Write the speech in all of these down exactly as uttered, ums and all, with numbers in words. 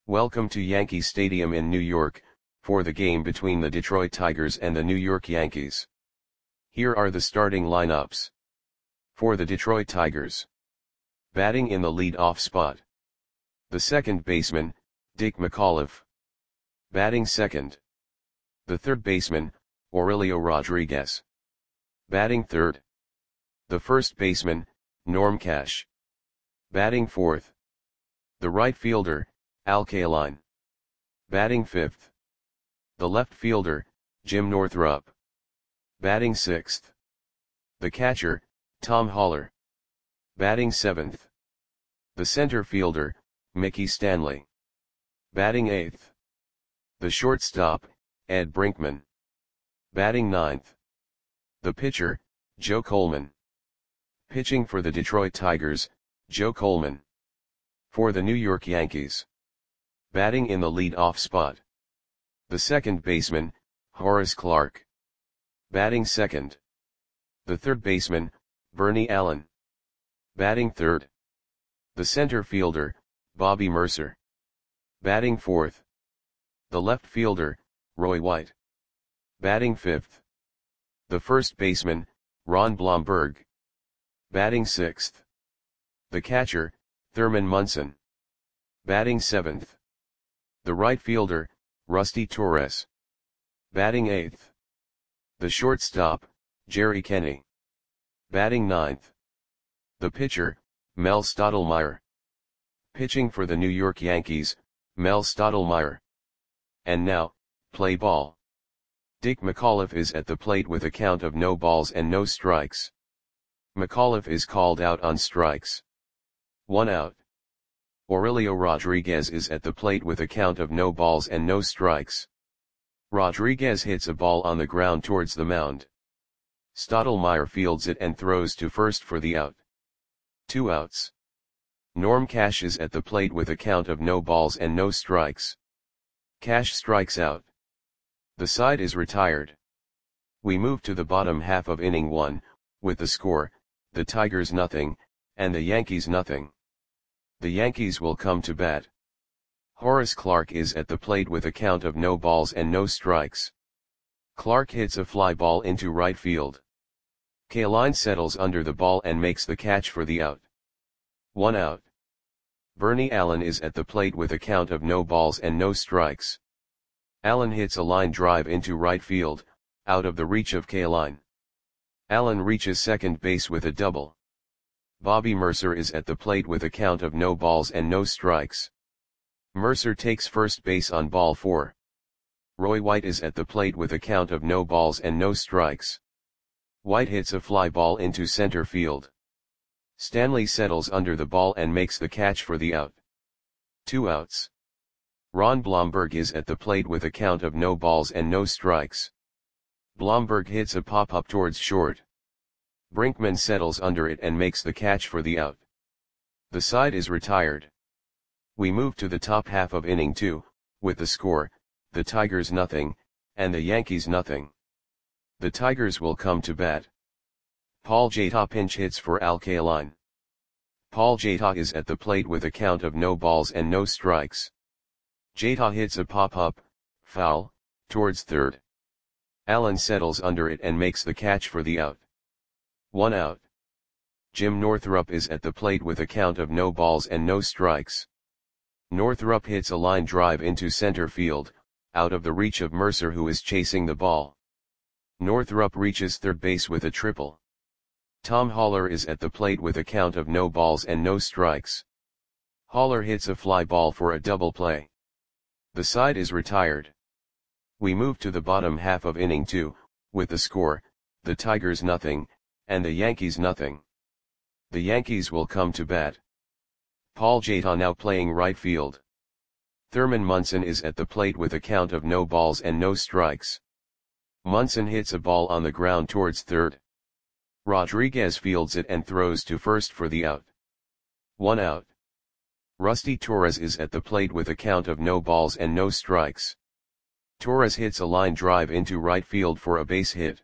Welcome to Yankee Stadium in New York, for the game between the Detroit Tigers and the New York Yankees. Here are the starting lineups. For the Detroit Tigers. Batting in the lead-off spot. The second baseman, Dick McAuliffe. Batting second. The third baseman, Aurelio Rodriguez. Batting third. The first baseman, Norm Cash. Batting fourth. The right fielder, Al Kaline. Batting fifth. The left fielder, Jim Northrup. Batting sixth. The catcher, Tom Haller. Batting seventh. The center fielder, Mickey Stanley. Batting eighth. The shortstop, Ed Brinkman. Batting ninth. The pitcher, Joe Coleman. Pitching for the Detroit Tigers, Joe Coleman. For the New York Yankees. Batting in the lead-off spot. The second baseman, Horace Clarke. Batting second. The third baseman, Bernie Allen. Batting third. The center fielder, Bobby Murcer. Batting fourth. The left fielder, Roy White. Batting fifth. The first baseman, Ron Blomberg. Batting sixth. The catcher, Thurman Munson. Batting seventh. The right fielder, Rusty Torres. Batting eighth. The shortstop, Jerry Kenney. Batting ninth. The pitcher, Mel Stottlemyre. Pitching for the New York Yankees, Mel Stottlemyre. And now, play ball. Dick McAuliffe is at the plate with a count of no balls and no strikes. McAuliffe is called out on strikes. One out. Aurelio Rodriguez is at the plate with a count of no balls and no strikes. Rodriguez hits a ball on the ground towards the mound. Stottlemyre fields it and throws to first for the out. Two outs. Norm Cash is at the plate with a count of no balls and no strikes. Cash strikes out. The side is retired. We move to the bottom half of inning one, with the score, the Tigers nothing, and the Yankees nothing. The Yankees will come to bat. Horace Clarke is at the plate with a count of no balls and no strikes. Clarke hits a fly ball into right field. Kaline settles under the ball and makes the catch for the out. One out. Bernie Allen is at the plate with a count of no balls and no strikes. Allen hits a line drive into right field, out of the reach of Kaline. Allen reaches second base with a double. Bobby Murcer is at the plate with a count of no balls and no strikes. Murcer takes first base on ball four. Roy White is at the plate with a count of no balls and no strikes. White hits a fly ball into center field. Stanley settles under the ball and makes the catch for the out. Two outs. Ron Blomberg is at the plate with a count of no balls and no strikes. Blomberg hits a pop-up towards short. Brinkman settles under it and makes the catch for the out. The side is retired. We move to the top half of inning two, with the score, the Tigers nothing, and the Yankees nothing. The Tigers will come to bat. Paul Jata pinch hits for Al Kaline. Paul Jata is at the plate with a count of no balls and no strikes. Jata hits a pop-up, foul, towards third. Allen settles under it and makes the catch for the out. One out. Jim Northrup is at the plate with a count of no balls and no strikes. Northrup hits a line drive into center field, out of the reach of Murcer who is chasing the ball. Northrup reaches third base with a triple. Tom Haller is at the plate with a count of no balls and no strikes. Haller hits a fly ball for a double play. The side is retired. We move to the bottom half of inning two, with the score, the Tigers nothing, and the Yankees nothing. The Yankees will come to bat. Paul Jata now playing right field. Thurman Munson is at the plate with a count of no balls and no strikes. Munson hits a ball on the ground towards third. Rodriguez fields it and throws to first for the out. One out. Rusty Torres is at the plate with a count of no balls and no strikes. Torres hits a line drive into right field for a base hit.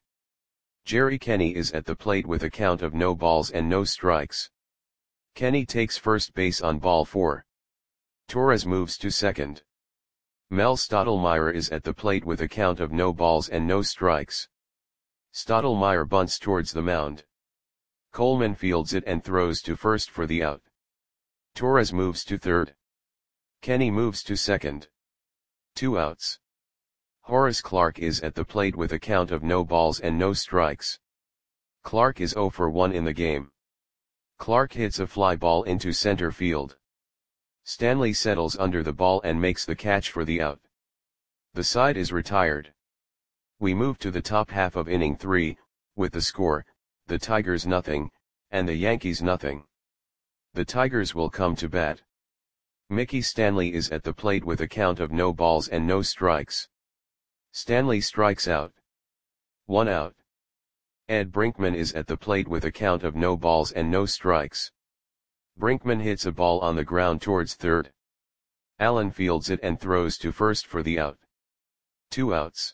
Jerry Kenney is at the plate with a count of no balls and no strikes. Kenney takes first base on ball four. Torres moves to second. Mel Stottlemyre is at the plate with a count of no balls and no strikes. Stottlemyre bunts towards the mound. Coleman fields it and throws to first for the out. Torres moves to third. Kenny moves to second. Two outs. Horace Clarke is at the plate with a count of no balls and no strikes. Clarke is oh for one in the game. Clarke hits a fly ball into center field. Stanley settles under the ball and makes the catch for the out. The side is retired. We move to the top half of inning three, with the score, the Tigers nothing, and the Yankees nothing. The Tigers will come to bat. Mickey Stanley is at the plate with a count of no balls and no strikes. Stanley strikes out. One out. Ed Brinkman is at the plate with a count of no balls and no strikes. Brinkman hits a ball on the ground towards third. Allen fields it and throws to first for the out. Two outs.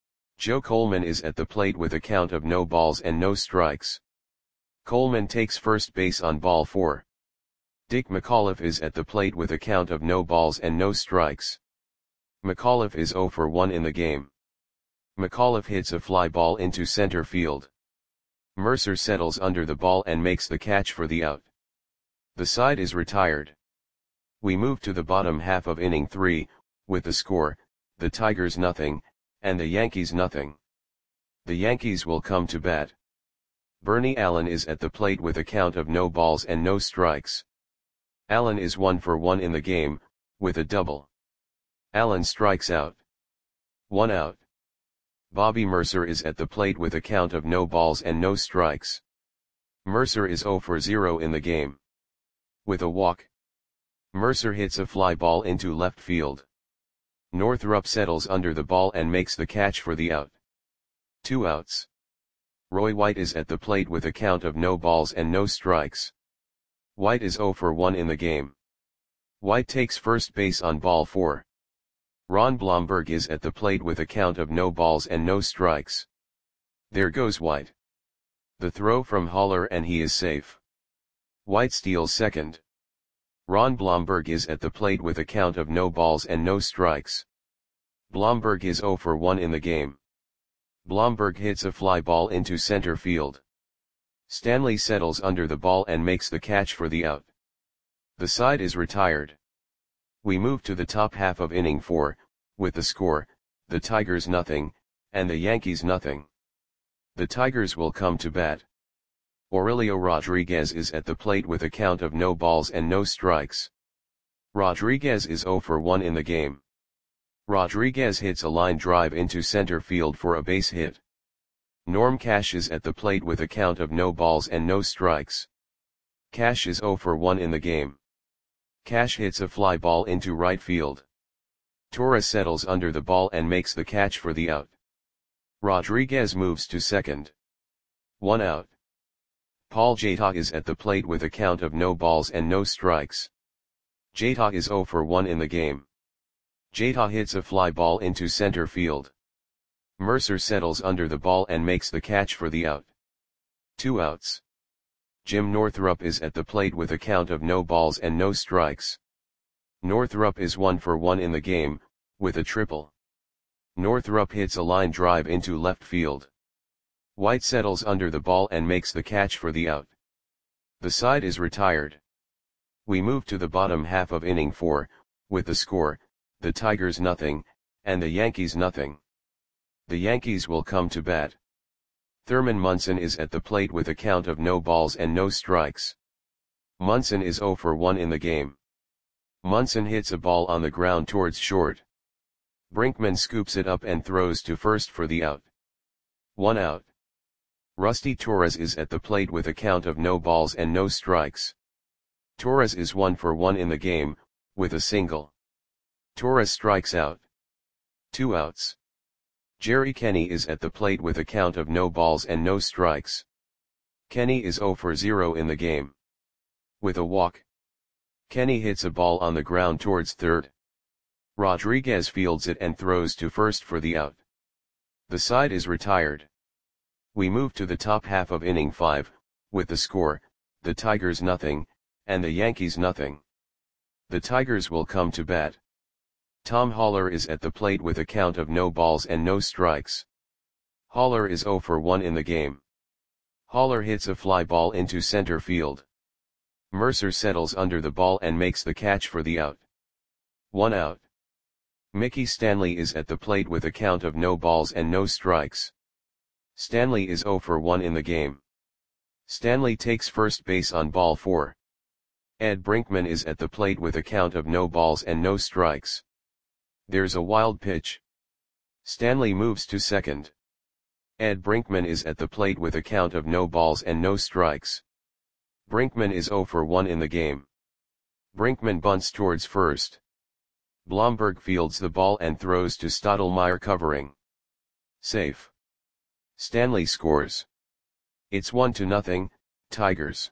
Joe Coleman is at the plate with a count of no balls and no strikes. Coleman takes first base on ball four. Dick McAuliffe is at the plate with a count of no balls and no strikes. McAuliffe is oh for one in the game. McAuliffe hits a fly ball into center field. Mercer settles under the ball and makes the catch for the out. The side is retired. We move to the bottom half of inning three, with the score, the Tigers nothing, and the Yankees nothing. The Yankees will come to bat. Bernie Allen is at the plate with a count of no balls and no strikes. Allen is one for one in the game, with a double. Allen strikes out. One out. Bobby Mercer is at the plate with a count of no balls and no strikes. Mercer is oh for zero in the game. With a walk. Mercer hits a fly ball into left field. Northrup settles under the ball and makes the catch for the out. Two outs. Roy White is at the plate with a count of no balls and no strikes. White is oh for one in the game. White takes first base on ball four. Ron Blomberg is at the plate with a count of no balls and no strikes. There goes White. The throw from Haller and he is safe. White steals second. Ron Blomberg is at the plate with a count of no balls and no strikes. Blomberg is oh for one in the game. Blomberg hits a fly ball into center field. Stanley settles under the ball and makes the catch for the out. The side is retired. We move to the top half of inning four, with the score, the Tigers nothing, and the Yankees nothing. The Tigers will come to bat. Aurelio Rodriguez is at the plate with a count of no balls and no strikes. Rodriguez is oh for one in the game. Rodriguez hits a line drive into center field for a base hit. Norm Cash is at the plate with a count of no balls and no strikes. Cash is oh for one in the game. Cash hits a fly ball into right field. Torres settles under the ball and makes the catch for the out. Rodriguez moves to second. One out. Paul Jata is at the plate with a count of no balls and no strikes. Jata is oh for one in the game. Jata hits a fly ball into center field. Mercer settles under the ball and makes the catch for the out. Two outs. Jim Northrup is at the plate with a count of no balls and no strikes. Northrup is one for one in the game, with a triple. Northrup hits a line drive into left field. White settles under the ball and makes the catch for the out. The side is retired. We move to the bottom half of inning four, with the score, the Tigers nothing, and the Yankees nothing. The Yankees will come to bat. Thurman Munson is at the plate with a count of no balls and no strikes. Munson is oh for one in the game. Munson hits a ball on the ground towards short. Brinkman scoops it up and throws to first for the out. One out. Rusty Torres is at the plate with a count of no balls and no strikes. Torres is one for one in the game, with a single. Torres strikes out. Two outs. Jerry Kenny is at the plate with a count of no balls and no strikes. Kenny is oh for zero in the game. With a walk. Kenny hits a ball on the ground towards third. Rodriguez fields it and throws to first for the out. The side is retired. We move to the top half of inning five, with the score, the Tigers nothing, and the Yankees nothing. The Tigers will come to bat. Tom Haller is at the plate with a count of no balls and no strikes. Haller is zero for one in the game. Haller hits a fly ball into center field. Mercer settles under the ball and makes the catch for the out. One out. Mickey Stanley is at the plate with a count of no balls and no strikes. Stanley is zero for one in the game. Stanley takes first base on ball four. Ed Brinkman is at the plate with a count of no balls and no strikes. There's a wild pitch. Stanley moves to second. Ed Brinkman is at the plate with a count of no balls and no strikes. Brinkman is zero for one in the game. Brinkman bunts towards first. Blomberg fields the ball and throws to Stottlemyre covering. Safe. Stanley scores. It's one to nothing, Tigers.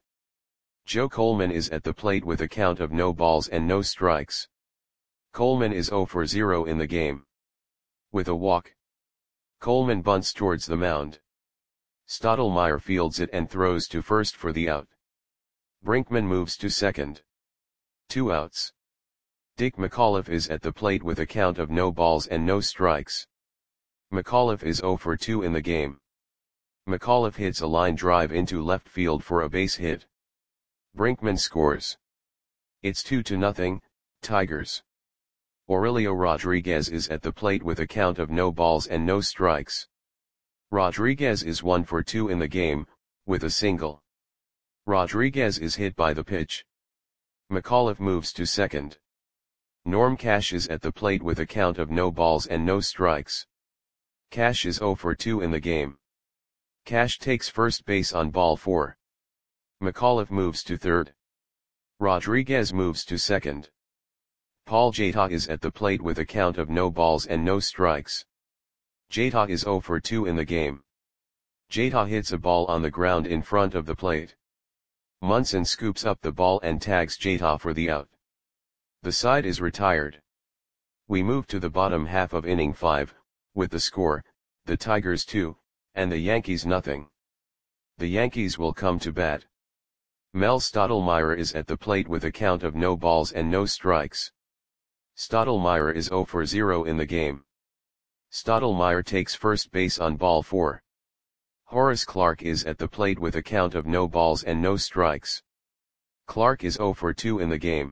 Joe Coleman is at the plate with a count of no balls and no strikes. Coleman is zero for zero in the game. With a walk. Coleman bunts towards the mound. Stottlemyre fields it and throws to first for the out. Brinkman moves to second. Two outs. Dick McAuliffe is at the plate with a count of no balls and no strikes. McAuliffe is zero for two in the game. McAuliffe hits a line drive into left field for a base hit. Brinkman scores. It's two to nothing, Tigers. Aurelio Rodriguez is at the plate with a count of no balls and no strikes. Rodriguez is one for two in the game, with a single. Rodriguez is hit by the pitch. McAuliffe moves to second. Norm Cash is at the plate with a count of no balls and no strikes. Cash is zero for two in the game. Cash takes first base on ball four. McAuliffe moves to third. Rodriguez moves to second. Paul Jata is at the plate with a count of no balls and no strikes. Jata is zero for two in the game. Jata hits a ball on the ground in front of the plate. Munson scoops up the ball and tags Jata for the out. The side is retired. We move to the bottom half of inning five, with the score, the Tigers two, and the Yankees nothing. The Yankees will come to bat. Mel Stottlemyre is at the plate with a count of no balls and no strikes. Stottlemyre is zero for zero in the game. Stottlemyre takes first base on ball four. Horace Clarke is at the plate with a count of no balls and no strikes. Clarke is zero for two in the game.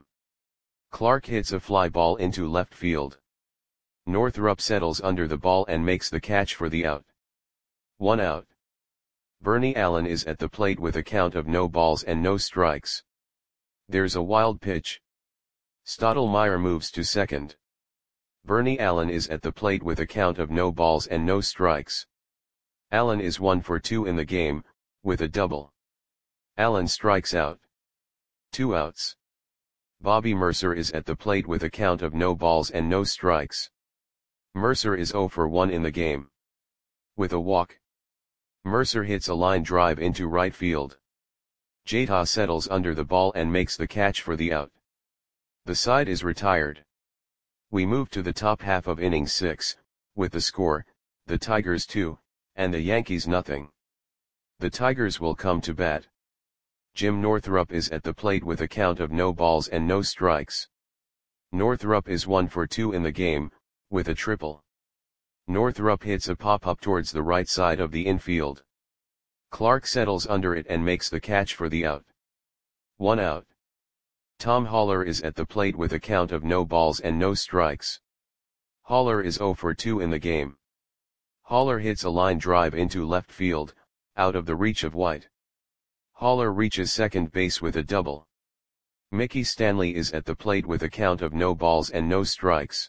Clarke hits a fly ball into left field. Northrup settles under the ball and makes the catch for the out. One out. Bernie Allen is at the plate with a count of no balls and no strikes. There's a wild pitch. Stottlemyre moves to second. Bernie Allen is at the plate with a count of no balls and no strikes. Allen is one for two in the game, with a double. Allen strikes out. Two outs. Bobby Mercer is at the plate with a count of no balls and no strikes. Mercer is zero for one in the game. With a walk. Mercer hits a line drive into right field. Jata settles under the ball and makes the catch for the out. The side is retired. We move to the top half of inning six, with the score, the Tigers two, and the Yankees nothing. The Tigers will come to bat. Jim Northrup is at the plate with a count of no balls and no strikes. Northrup is one for two in the game, with a triple. Northrup hits a pop-up towards the right side of the infield. Clarke settles under it and makes the catch for the out. One out. Tom Haller is at the plate with a count of no balls and no strikes. Haller is zero for two in the game. Haller hits a line drive into left field, out of the reach of White. Haller reaches second base with a double. Mickey Stanley is at the plate with a count of no balls and no strikes.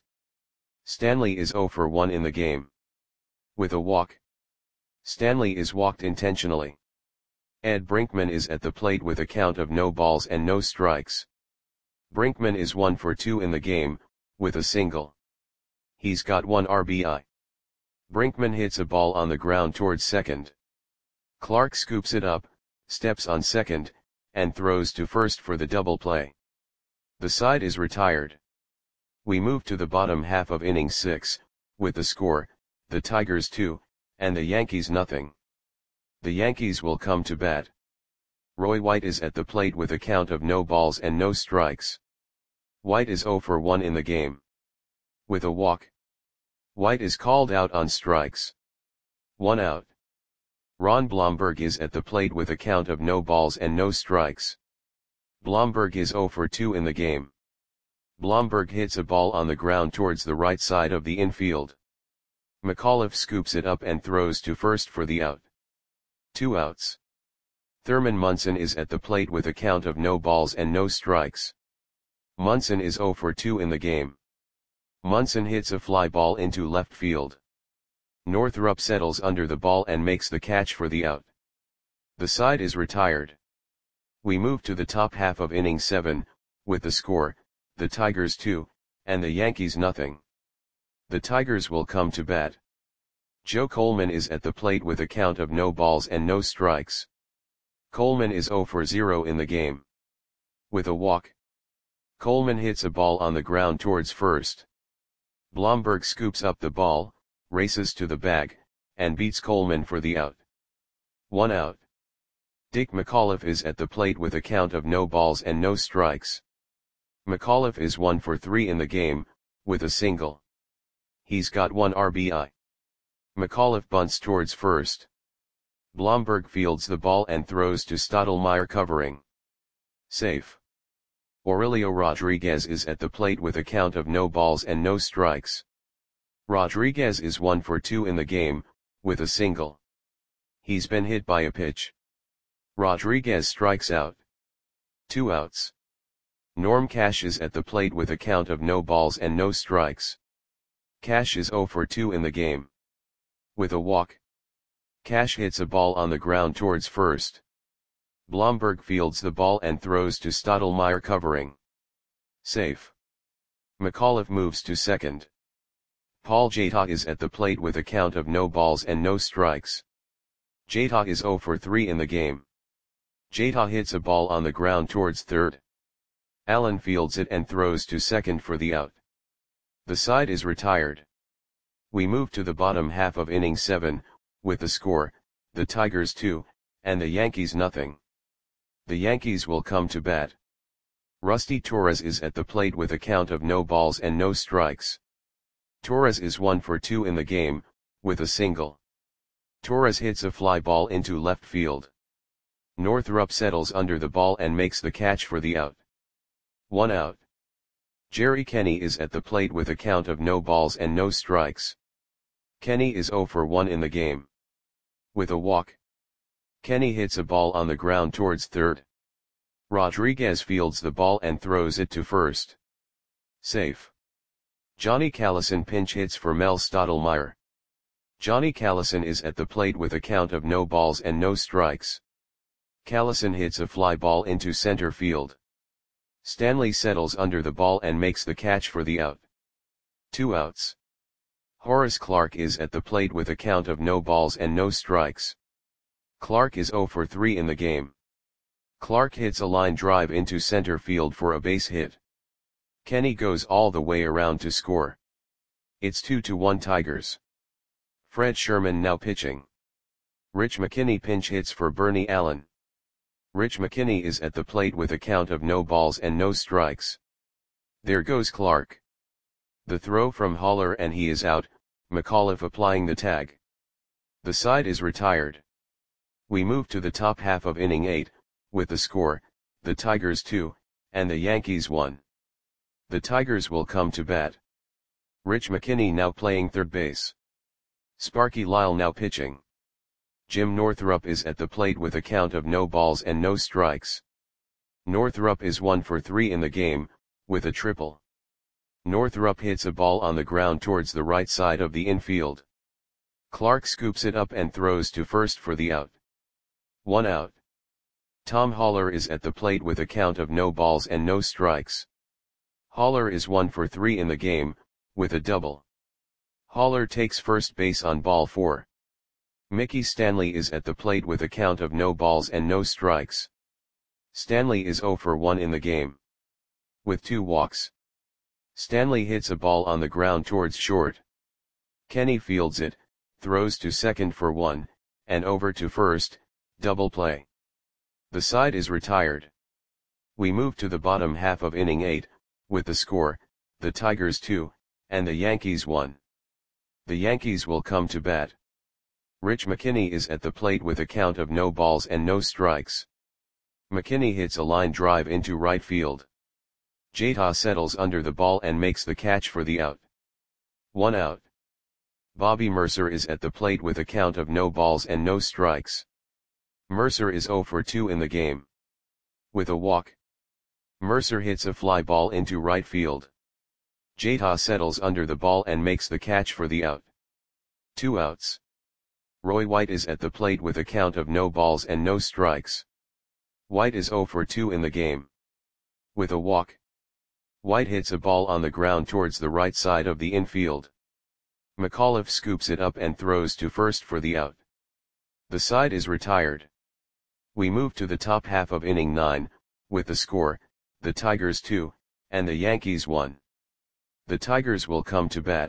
Stanley is zero for one in the game. With a walk. Stanley is walked intentionally. Ed Brinkman is at the plate with a count of no balls and no strikes. Brinkman is one for two in the game, with a single. He's got one R B I. Brinkman hits a ball on the ground towards second. Clarke scoops it up, steps on second, and throws to first for the double play. The side is retired. We move to the bottom half of inning six, with the score, the Tigers two, and the Yankees nothing. The Yankees will come to bat. Roy White is at the plate with a count of no balls and no strikes. White is zero for one in the game. With a walk, White is called out on strikes. One out. Ron Blomberg is at the plate with a count of no balls and no strikes. Blomberg is zero for two in the game. Blomberg hits a ball on the ground towards the right side of the infield. McAuliffe scoops it up and throws to first for the out. Two outs. Thurman Munson is at the plate with a count of no balls and no strikes. Munson is zero for two in the game. Munson hits a fly ball into left field. Northrup settles under the ball and makes the catch for the out. The side is retired. We move to the top half of inning seven, with the score, the Tigers two, and the Yankees nothing. The Tigers will come to bat. Joe Coleman is at the plate with a count of no balls and no strikes. Coleman is zero for zero in the game. With a walk, Coleman hits a ball on the ground towards first. Blomberg scoops up the ball, races to the bag, and beats Coleman for the out. One out. Dick McAuliffe is at the plate with a count of no balls and no strikes. McAuliffe is one for three in the game, with a single. He's got one R B I. McAuliffe bunts towards first. Blomberg fields the ball and throws to Stottlemyre covering. Safe. Aurelio Rodriguez is at the plate with a count of no balls and no strikes. Rodriguez is one for two in the game, with a single. He's been hit by a pitch. Rodriguez strikes out. Two outs. Norm Cash is at the plate with a count of no balls and no strikes. Cash is zero for two in the game. With a walk, Cash hits a ball on the ground towards first. Blomberg fields the ball and throws to Stottlemyre covering. Safe. McAuliffe moves to second. Paul Jata is at the plate with a count of no balls and no strikes. Jata is zero for three in the game. Jata hits a ball on the ground towards third. Allen fields it and throws to second for the out. The side is retired. We move to the bottom half of inning seven, with the score, the Tigers two, and the Yankees nothing. The Yankees will come to bat. Rusty Torres is at the plate with a count of no balls and no strikes. Torres is one for two in the game, with a single. Torres hits a fly ball into left field. Northrup settles under the ball and makes the catch for the out. One out. Jerry Kenny is at the plate with a count of no balls and no strikes. Kenny is zero for one in the game. With a walk, Kenny hits a ball on the ground towards third. Rodriguez fields the ball and throws it to first. Safe. Johnny Callison pinch hits for Mel Stottlemyre. Johnny Callison is at the plate with a count of no balls and no strikes. Callison hits a fly ball into center field. Stanley settles under the ball and makes the catch for the out. Two outs. Horace Clarke is at the plate with a count of no balls and no strikes. Clarke is zero for three in the game. Clarke hits a line drive into center field for a base hit. Kenny goes all the way around to score. It's two to one Tigers. Fred Sherman now pitching. Rich McKinney pinch hits for Bernie Allen. Rich McKinney is at the plate with a count of no balls and no strikes. There goes Clarke. The throw from Haller and he is out, McAuliffe applying the tag. The side is retired. We move to the top half of inning eight, with the score, the Tigers two, and the Yankees one. The Tigers will come to bat. Rich McKinney now playing third base. Sparky Lyle now pitching. Jim Northrup is at the plate with a count of no balls and no strikes. Northrup is one for three in the game, with a triple. Northrup hits a ball on the ground towards the right side of the infield. Clarke scoops it up and throws to first for the out. One out. Tom Haller is at the plate with a count of no balls and no strikes. Haller is one for three in the game, with a double. Haller takes first base on ball four. Mickey Stanley is at the plate with a count of no balls and no strikes. Stanley is zero for one in the game. With two walks, Stanley hits a ball on the ground towards short. Kenny fields it, throws to second for one, and over to first, double play. The side is retired. We move to the bottom half of inning eight, with the score, the Tigers two, and the Yankees one. The Yankees will come to bat. Rich McKinney is at the plate with a count of no balls and no strikes. McKinney hits a line drive into right field. Jeta settles under the ball and makes the catch for the out. One out. Bobby Mercer is at the plate with a count of no balls and no strikes. Mercer is zero for two in the game. With a walk, Mercer hits a fly ball into right field. Jeta settles under the ball and makes the catch for the out. Two outs. Roy White is at the plate with a count of no balls and no strikes. White is zero for two in the game. With a walk, White hits a ball on the ground towards the right side of the infield. McAuliffe scoops it up and throws to first for the out. The side is retired. We move to the top half of inning nine, with the score, the Tigers two, and the Yankees one. The Tigers will come to bat.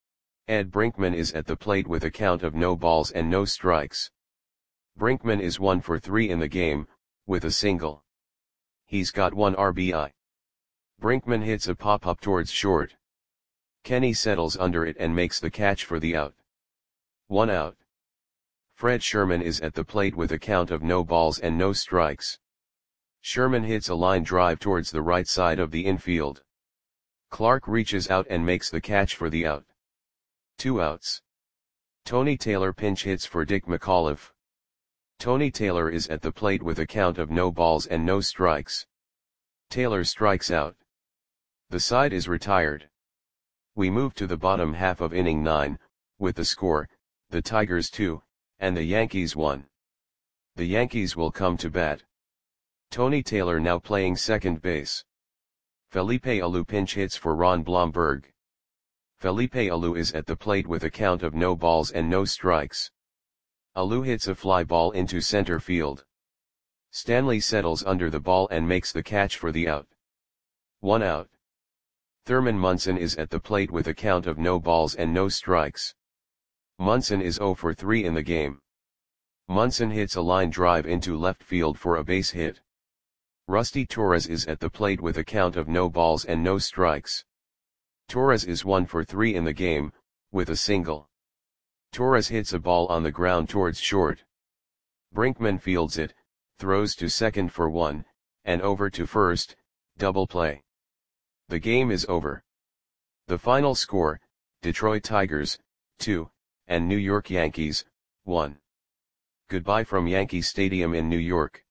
Ed Brinkman is at the plate with a count of no balls and no strikes. Brinkman is one for three in the game, with a single. He's got one R B I. Brinkman hits a pop-up towards short. Kenny settles under it and makes the catch for the out. One out. Fred Sherman is at the plate with a count of no balls and no strikes. Sherman hits a line drive towards the right side of the infield. Clark reaches out and makes the catch for the out. Two outs. Tony Taylor pinch hits for Dick McAuliffe. Tony Taylor is at the plate with a count of no balls and no strikes. Taylor strikes out. The side is retired. We move to the bottom half of inning nine, with the score, the Tigers two, and the Yankees one. The Yankees will come to bat. Tony Taylor now playing second base. Felipe Alou pinch hits for Ron Blomberg. Felipe Alou is at the plate with a count of no balls and no strikes. Alou hits a fly ball into center field. Stanley settles under the ball and makes the catch for the out. One out. Thurman Munson is at the plate with a count of no balls and no strikes. Munson is zero for three in the game. Munson hits a line drive into left field for a base hit. Rusty Torres is at the plate with a count of no balls and no strikes. Torres is one for three in the game, with a single. Torres hits a ball on the ground towards short. Brinkman fields it, throws to second for one, and over to first, double play. The game is over. The final score, Detroit Tigers, two, and New York Yankees, one. Goodbye from Yankee Stadium in New York.